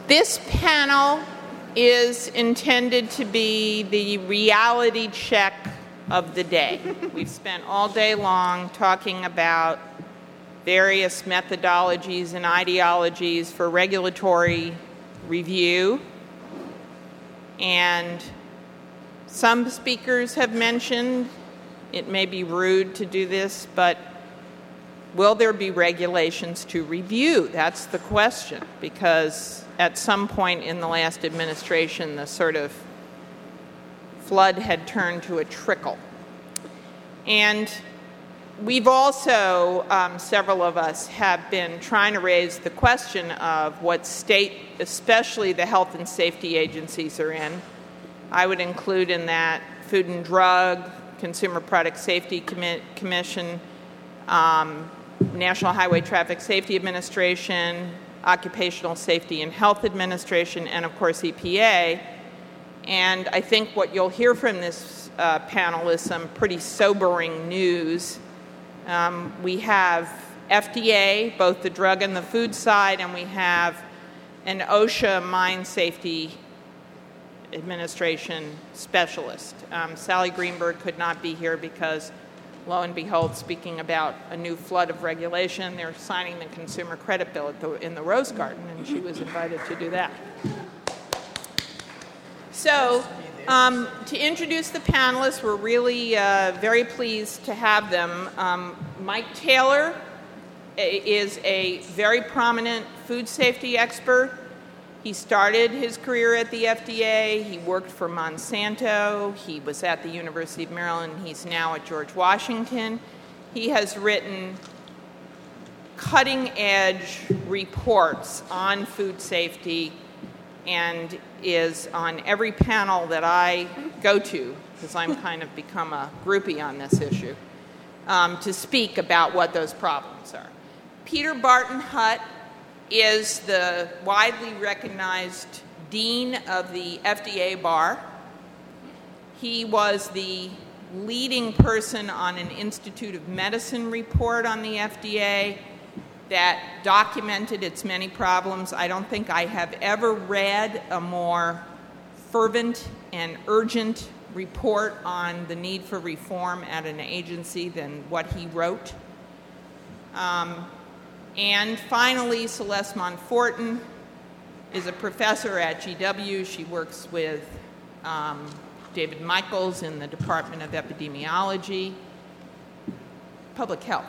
This panel is intended to be the reality check of the day. We've spent all day long talking about various methodologies and ideologies for regulatory review, and some speakers have mentioned, it may be rude to do this, but will there be regulations to review? That's the question, because at some point in the last administration, the sort of flood had turned to a trickle. And we've also, several of us have been trying to raise the question of what state, especially the health and safety agencies, are in. I would include in that Food and Drug, Consumer Product Safety Commission, National Highway Traffic Safety Administration, Occupational Safety and Health Administration, and of course EPA. And I think what you'll hear from this panel is some pretty sobering news. We have FDA, both the drug and the food side, and we have an OSHA Mine Safety Administration specialist. Sally Greenberg could not be here because, lo and behold, speaking about a new flood of regulation, they're signing the consumer credit bill in the Rose Garden, and she was invited to do that. So, to introduce the panelists, we're really very pleased to have them. Mike Taylor is a very prominent food safety expert. He started his career at the FDA. He worked for Monsanto. He was at the University of Maryland. He's now at George Washington. He has written cutting-edge reports on food safety and is on every panel that I go to, because I'm kind of become a groupie on this issue, to speak about what those problems are. Peter Barton Hutt is the widely recognized dean of the FDA bar. He was the leading person on an Institute of Medicine report on the FDA that documented its many problems. I don't think I have ever read a more fervent and urgent report on the need for reform at an agency than what he wrote. And finally, Celeste Monforton is a professor at GW. She works with David Michaels in the Department of Epidemiology, Public Health.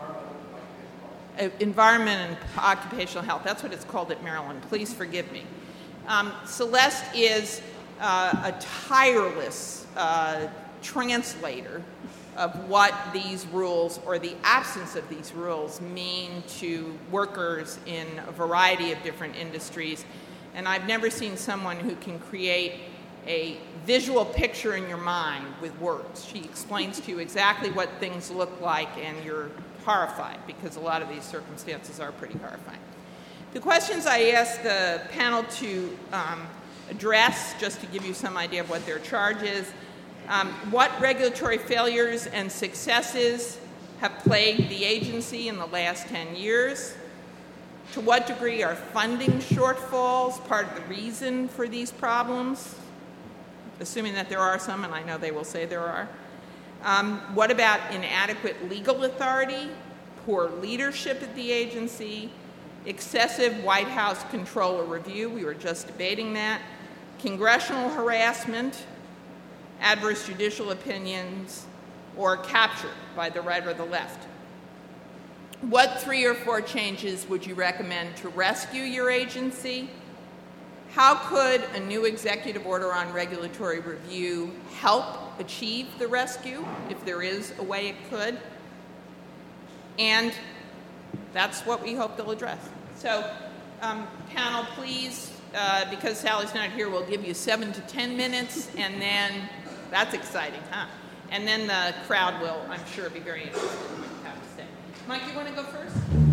Environment and Occupational Health. That's what it's called at Maryland. Please forgive me. Celeste is a tireless translator of what these rules, or the absence of these rules, mean to workers in a variety of different industries. And I've never seen someone who can create a visual picture in your mind with words. She explains to you exactly what things look like, and you're horrified, because a lot of these circumstances are pretty horrifying. The questions I asked the panel to address, just to give you some idea of what their charge is: what regulatory failures and successes have plagued the agency in the last 10 years? To what degree are funding shortfalls part of the reason for these problems? Assuming that there are some, and I know they will say there are. What about inadequate legal authority, poor leadership at the agency, excessive White House control or review? We were just debating that. Congressional harassment, adverse judicial opinions, or capture by the right or the left. What 3 or 4 changes would you recommend to rescue your agency? How could a new executive order on regulatory review help achieve the rescue, if there is a way it could? And that's what we hope they'll address. So, panel, please, because Sally's not here, we'll give you 7 to 10 minutes, and then, that's exciting, huh? And then the crowd will, I'm sure, be very interested in what you have to say. Mike, you want to go first?